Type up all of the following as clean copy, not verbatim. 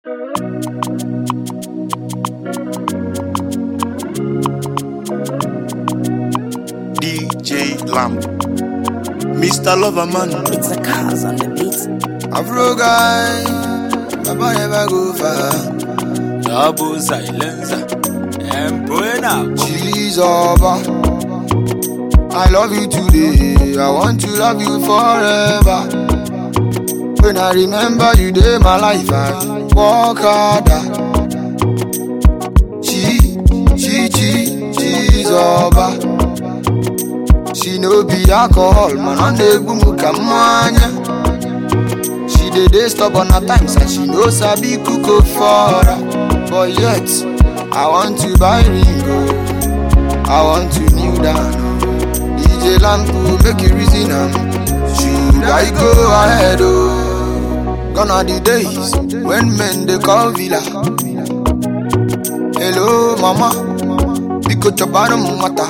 DJ Lamb, Mr. Loverman. It's a cause on the beat. Afro guy, never ever go far. Double silencer, and buena. Jesus, I love you today. I want to love you forever. When I remember you, day my life, I walk harder. Jesus. She no be alcohol, man on the boom kamanya. She dey stubborn at times and she no sabi cook for her. But yet, I want to buy ring, I want to kneel down. DJ Lamb make you reason am. Should I go ahead, oh? Gone are the days when men they call villa. Hello mama, biko chobano mata.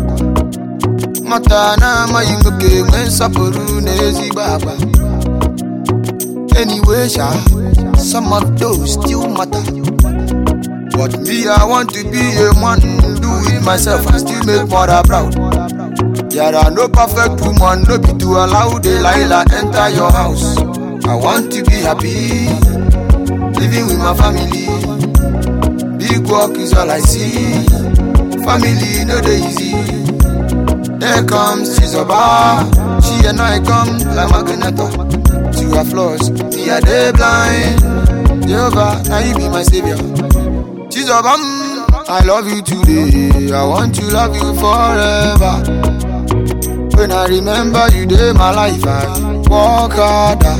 Mata na mayingoke when sapuru nezi baba. Anyway, some of those still matter. But me, I want to be a man, do it myself and still make mother proud. There are no perfect woman, no be to allow Delilah enter your house. I want to be happy, living with my family. Big work is all I see. Family no dey easy. There comes Chizoba, she and I come like Magneto. To her flaws, me a day blind. Jehovah, now you be my savior. Chizoba, I love you today. I want to love you forever. When I remember you, day my life, I walk harder.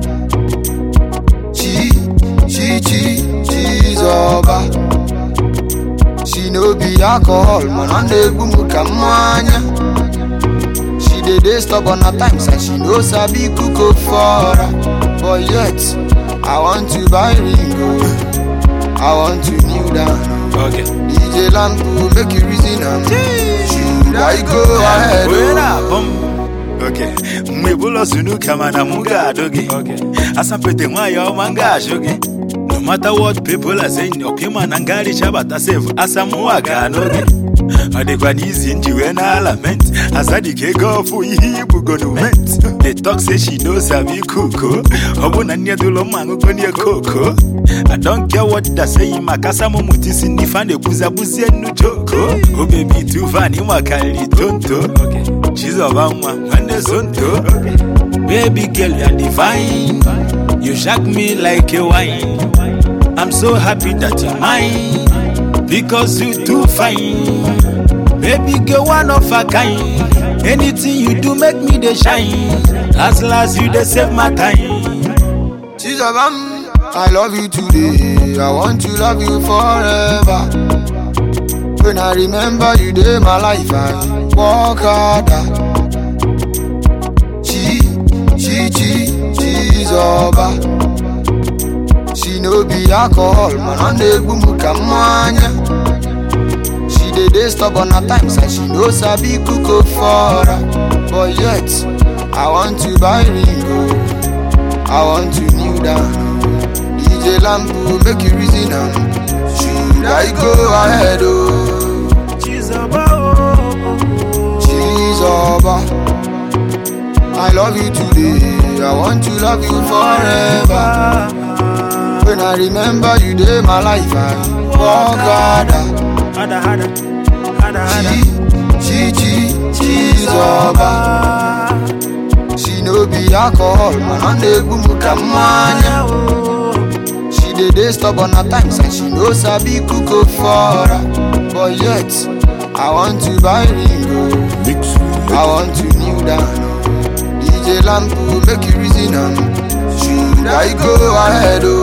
Chizoba. She no be alcohol, man on the boom kamanya. She dey stubborn at times and she no sabi cook for her. But yet, I want to buy ring, I want to kneel down. Okay. DJ Lamb make you reason am. Should I go ahead? Okay. Mwebulo sunu kama na munga doge. Okay. Asapete mwayo manga shoge. No matter what people are saying, okima nangari chabata save asamuaga noge. Adekwanizi njiwe na lament. Asadi kego fu ihibu gonument. They talk say she knows sabi kuko. Obu nanya dulo mangu konye koko. I don't care what they say. Makasa mo mutisi nifane buza buzi enu joko. Oh baby too funny wakali tonto. Okay. She's a bama mande zonto. Baby girl you're divine. You shock me like a wine. I'm so happy that you're mine. Because you too fine. Baby girl one of a kind. Anything you do make me the shine. Last you they save my time. She's a bam. I love you today. I want to love you forever. When I remember you, day my life, I walk harder. Chizoba. She no be alcohol, man on the boom kamanya. She dey stubborn at times and she no sabi cook for her. But yet, I want to buy ring, I want to kneel down. DJ Lamb make you reason am. Should I go ahead, oh? Chizoba. I love you today. I want to love you forever. When I remember you, day my life, I walk harder. Chizoba. She no be alcohol, man on the boom kamanya. She dey stubborn at times and she no sabi cook for her. But yet, I want to buy ring, I want to kneel down. DJ Lamb make you reason am. Should I go ahead, oh?